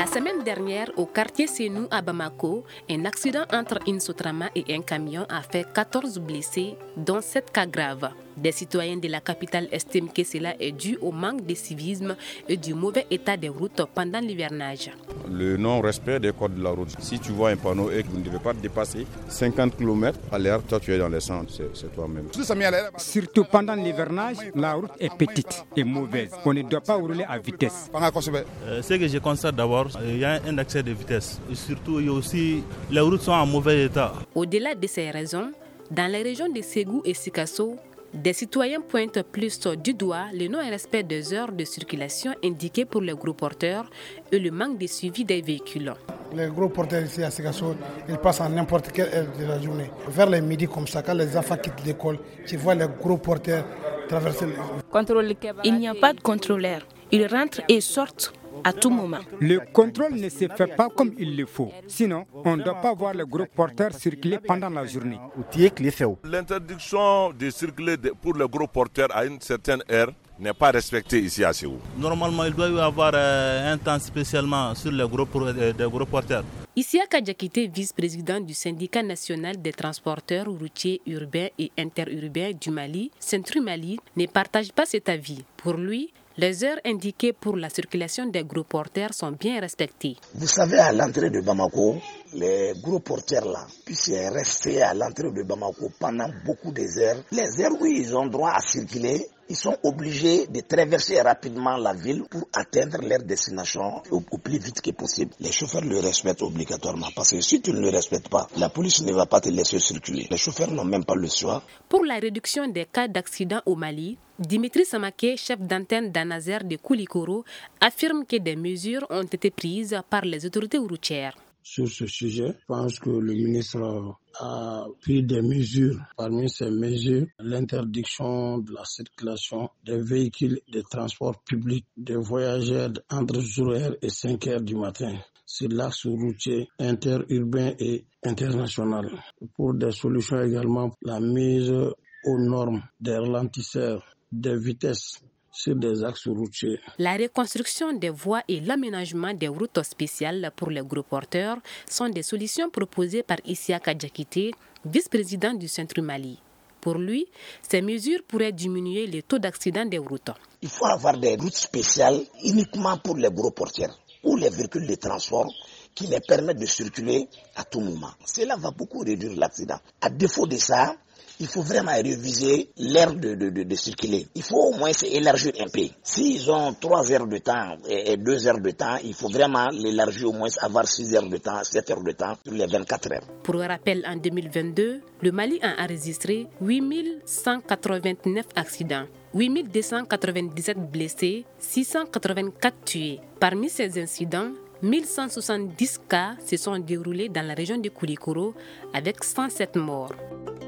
La semaine dernière, au quartier Sénou à Bamako, un accident entre une Sotrama et un camion a fait 14 blessés, dont 7 cas graves. Des citoyens de la capitale estiment que cela est dû au manque de civisme et du mauvais état des routes pendant l'hivernage. Le non-respect des codes de la route. Si tu vois un panneau et que vous ne devez pas dépasser 50 km à l'heure, toi tu es dans les centres, c'est toi-même. Surtout pendant l'hivernage, la route est petite et mauvaise. On ne doit pas rouler à vitesse. Ce que je constate d'abord, il y a un excès de vitesse. Et surtout, il y a aussi, les routes sont en mauvais état. Au-delà de ces raisons, dans les régions de Ségou et Sikasso, des citoyens pointent plus du doigt le non-respect des heures de circulation indiquées pour les gros porteurs et le manque de suivi des véhicules. Les gros porteurs ici à Sikasso, ils passent à n'importe quelle heure de la journée. Vers les midis comme ça, quand les enfants quittent l'école, tu vois les gros porteurs traverser. Il n'y a pas de contrôleur. Ils rentrent et sortent à tout moment. Le contrôle ne se fait pas comme il le faut. Sinon, on ne doit pas voir les gros porteurs circuler pendant la journée. L'interdiction de circuler pour les gros porteurs à une certaine heure n'est pas respectée ici à Ségou. Normalement, il doit y avoir un temps spécialement sur les gros porteurs. Isiaka Diakité, vice-président du syndicat national des transporteurs routiers urbains et interurbains du Mali, Centru Mali, ne partage pas cet avis. Pour lui, les heures indiquées pour la circulation des gros porteurs sont bien respectées. Vous savez, à l'entrée de Bamako, les gros porteurs là, puissent rester à l'entrée de Bamako pendant beaucoup d'heures. Les heures où ils ont droit à circuler, ils sont obligés de traverser rapidement la ville pour atteindre leur destination au plus vite que possible. Les chauffeurs le respectent obligatoirement parce que si tu ne le respectes pas, la police ne va pas te laisser circuler. Les chauffeurs n'ont même pas le choix. Pour la réduction des cas d'accident au Mali, Dimitri Samake, chef d'antenne d'Anazer de Koulikoro, affirme que des mesures ont été prises par les autorités routières. Sur ce sujet, je pense que le ministre a pris des mesures. Parmi ces mesures, l'interdiction de la circulation des véhicules de transport public des voyageurs entre 0h et 5h du matin sur l'axe routier interurbain et international. Pour des solutions également, la mise aux normes des ralentisseurs, des vitesses sur des axes routiers. La reconstruction des voies et l'aménagement des routes spéciales pour les gros porteurs sont des solutions proposées par Isiaka Diakité, vice-président du Centru Mali. Pour lui, ces mesures pourraient diminuer le taux d'accident des routes. Il faut avoir des routes spéciales uniquement pour les gros porteurs ou les véhicules de transport qui les permettent de circuler à tout moment. Cela va beaucoup réduire l'accident. À défaut de ça, il faut vraiment réviser l'heure de circuler. Il faut au moins élargir un peu. S'ils ont 3 heures de temps et 2 heures de temps, il faut vraiment l'élargir au moins, avoir 6 heures de temps, 7 heures de temps sur les 24 heures. Pour rappel, en 2022, le Mali a enregistré 8189 accidents, 8297 blessés, 684 tués. Parmi ces incidents, 1170 cas se sont déroulés dans la région de Koulikoro avec 107 morts.